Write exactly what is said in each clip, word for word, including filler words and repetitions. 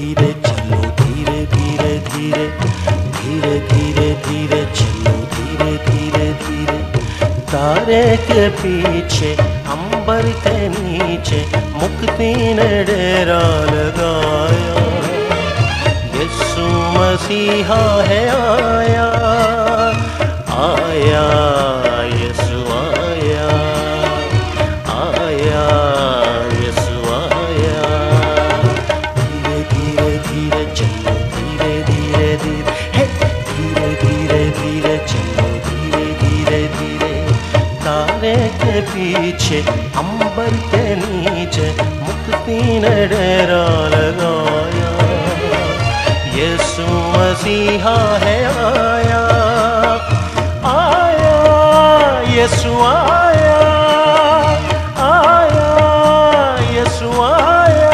धीरे चलो धीरे धीरे धीरे धीरे धीरे धीरे चलो धीरे धीरे धीरे। तारे के पीछे अंबर के नीचे मुक्ति ने डेरा लगाया। यीशु मसीहा है आया आया, यीशु आया आया, यीशु आया। धीरे धीरे धीरे चलो धीरे धीरे धीरे हे धीरे धीरे धीरे चलो धीरे धीरे धीरे। तारे के पीछे अंबर के नीचे मुक्ति ने डेरा लगाया। यीशु मसीहा है आया आया, यीशु आया आया, यीशु आया।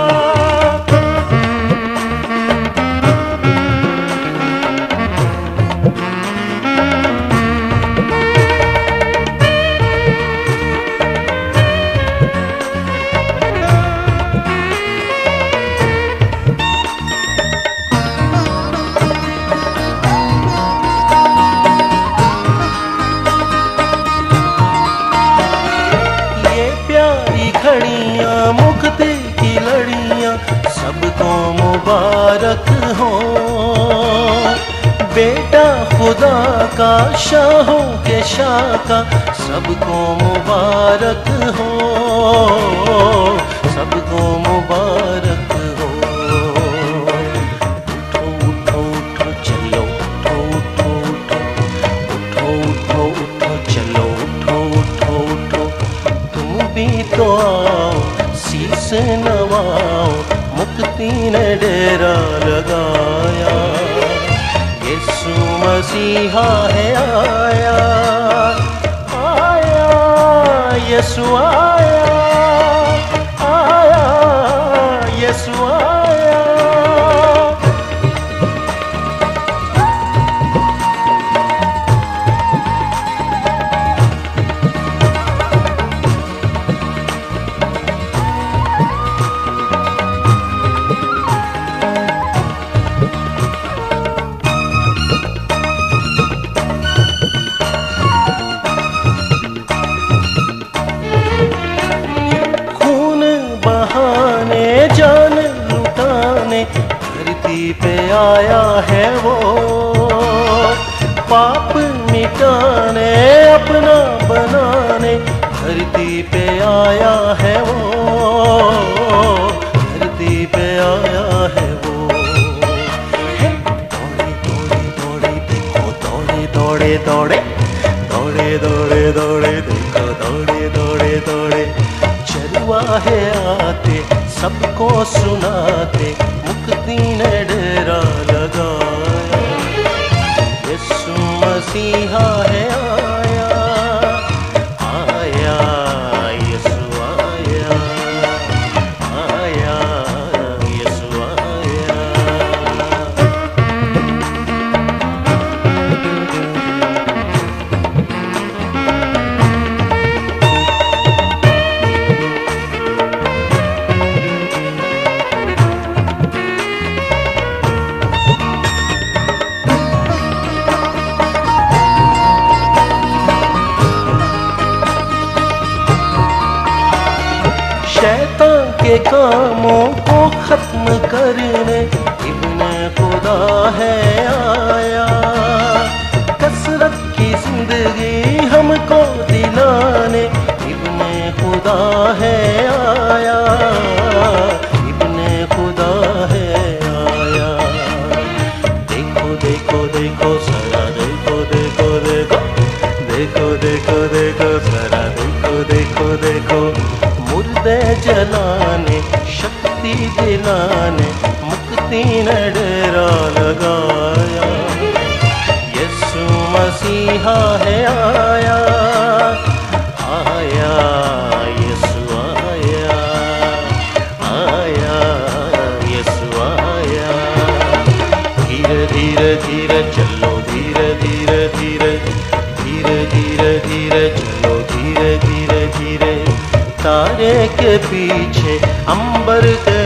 घड़ियाँ मुक्ति की लड़ियाँ सबको मुबारक हो। बेटा खुदा का शाहों के शाह का सबको मुबारक हो, सबको मुबारक हो। उठो उठो उठो चलो उठो उठो उठो उठो उठो उठो चलो उठो उठो उठो। तुम भी तो आओ शीस नवाओ, मुक्ति ने डेरा लगाया। यीशु मसीहा है आया आया, यीशु आया आया, यीशु आया। जान लुटाने धरती पे आया है वो। पाप मिटाने अपना बनाने धरती पे आया है वो, धरती पे आया है वो। दौड़े दौड़े दौड़े देखो दौड़े दौड़े दौड़े दौड़े दौड़े दौड़े देखो दौड़े दौड़े दौड़े। चलवा है आते सबको सुनाते, मुक्ति ने डेरा लगाया। यीशु मसीहा है आया आया, यीशु आया आया, यीशु आया। शैतान के कामों को खत्म करने इब्ने खुदा है आया। कसरत की जिंदगी हमको दिलाने इब्ने खुदा है आया, इब्ने खुदा है आया। देखो देखो देखो सरा देखो देखो देखो देखो देखो देखो सरा देखो देखो देखो। मुर्दे जलाने शक्ति दिलाने मुक्ति ने डेरा लगाया। यीशु मसीहा है आया आया, यीशु आया आया, यीशु आया। धीरे धीरे धीरे चलो धीरे धीरे धीरे धीरे धीरे धीरे चलो धीरे धीरे धीरे। तारे के पीछे अंबर के